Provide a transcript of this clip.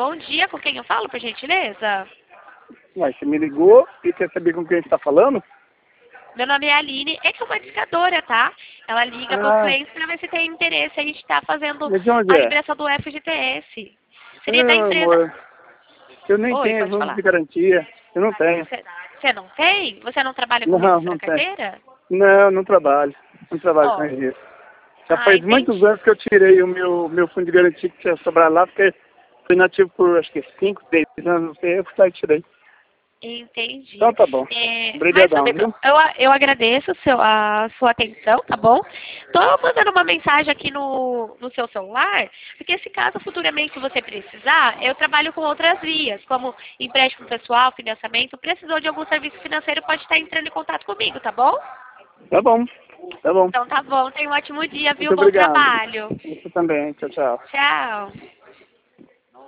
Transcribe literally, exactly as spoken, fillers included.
bom dia, com quem eu falo, por gentileza? Ué, você me ligou e quer saber com quem a gente tá falando? Meu nome é Aline, é que é uma discadora, tá? Ela liga para os Ah, clientes para ver se tem interesse. A gente está fazendo mas de onde a é? liberação do F G T S. Seria da Não, empresa... amor, eu nem Oi, tenho pode número falar. de garantia. Eu não tenho. Você não tem? Você não trabalha com Não, registro não na tenho. carteira? Não, não trabalho. Não trabalho Ó, com isso. Já ah, faz muitos entendi. anos que eu tirei o meu, meu fundo de garantia que tinha sobrado lá, porque fui nativo por acho que cinco, seis anos, não sei, eu fui lá e tirei. Entendi. Então tá bom. É, mas Obrigadão, também, viu? eu, eu agradeço o seu, a sua atenção, tá bom? Tô mandando uma mensagem aqui no, no seu celular, porque se caso futuramente você precisar, eu trabalho com outras vias, como empréstimo pessoal, financiamento. Precisou de algum serviço financeiro, pode estar entrando em contato comigo, tá bom? Tá bom. Tá bom. Então tá bom, tenha um ótimo dia, viu? Muito Bom obrigado. trabalho. Você também. Tchau, tchau. Tchau.